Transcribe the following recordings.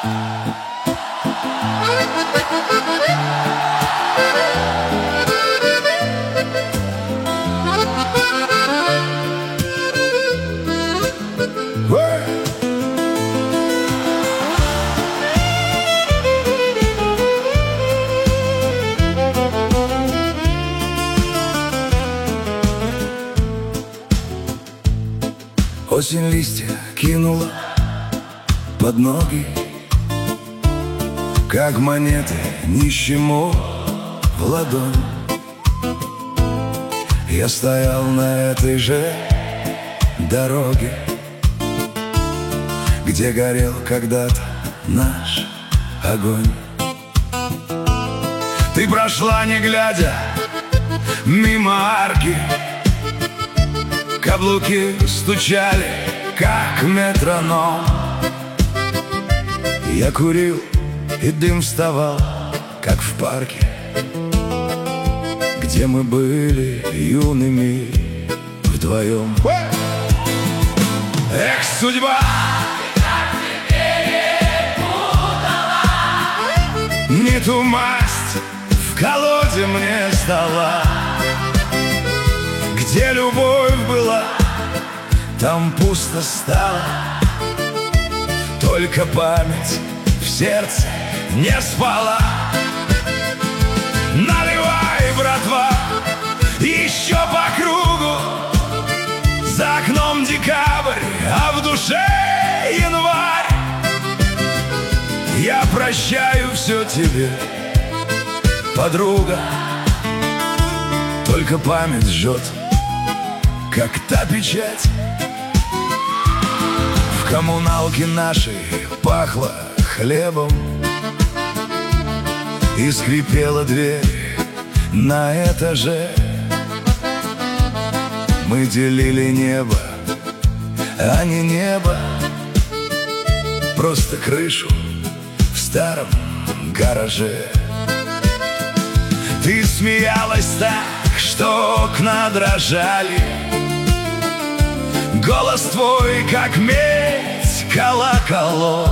Осень листья кинула под ноги, как монеты нищему в ладонь. Я стоял на этой же дороге, где горел когда-то наш огонь. Ты прошла, не глядя, мимо арки. Каблуки стучали, как метроном. Я курил, и дым вставал, как в парке, где мы были юными вдвоем. Эх, судьба, не ту масть в колоде мне сдала. Где любовь была, там пусто стало. Только память в сердце не спала. Наливай, братва, еще по кругу. За окном декабрь, а в душе январь. Я прощаю все тебе, подруга. Только память жжет, как та печать. В коммуналке нашей пахло хлебом, и скрипела дверь на этаже. Мы делили небо, а не небо, просто крышу в старом гараже. Ты смеялась так, что окна дрожали. Голос твой, как медь колоколов.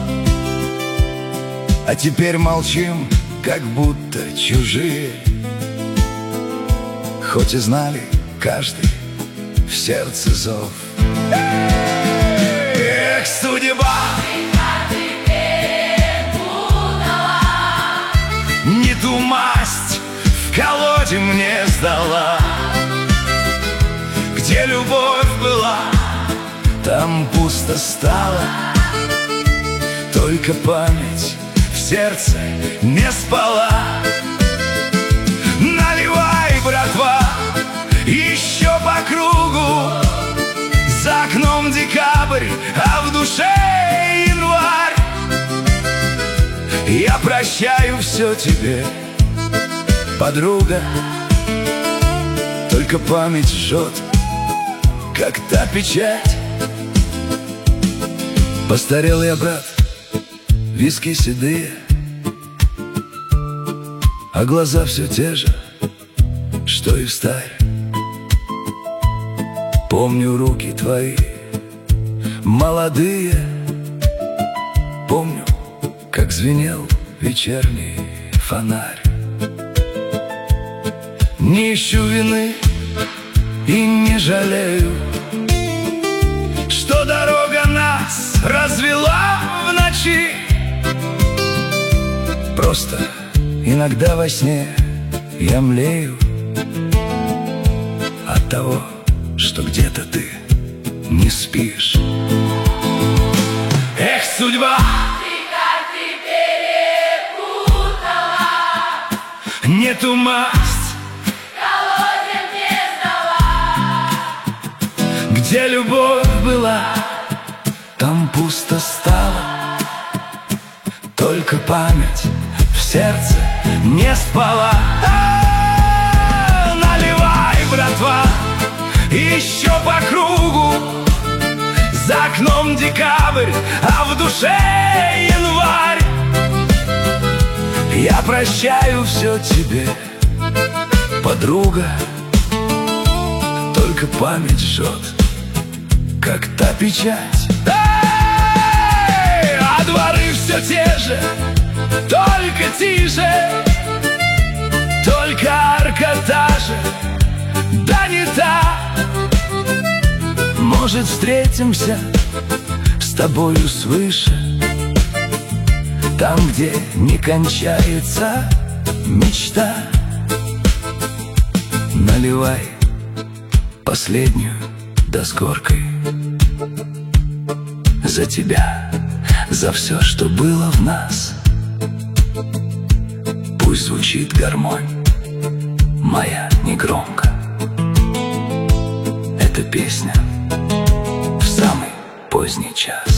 А теперь молчим, как будто чужие, хоть и знали каждый в сердце зов. Эх, судьба, не ту масть в колоде мне сдала. Где любовь была, там пусто стало. Только память в сердце не спала. Наливай, братва, еще по кругу. За окном декабрь, а в душе январь. Я прощаю все тебе, подруга. Только память жжет, как та печать. Постарел я, брат, виски седые, а глаза все те же, что и встарь. Помню руки твои молодые, помню, как звенел вечерний фонарь. Не ищу вины и не жалею, что дорога нас развела в ночи. Просто иногда во сне я млею от того, что где-то ты не спишь. Эх, судьба, ты карты перепутала, не ту масть колоде мне сдала. где любовь была, там пусто стало. Только память в сердце не спала. Наливай, братва, еще по кругу. За окном декабрь, а в душе январь. Я прощаю все тебе, подруга. Только память жжет, как та печать. А А дворы все те же, только тише, только арка та же, да не та. Может, встретимся с тобою свыше, там, где не кончается мечта. Наливай последнюю да с горкой. За тебя, за все, что было в нас. Пусть звучит гармонь моя негромко. Эта песня в самый поздний час.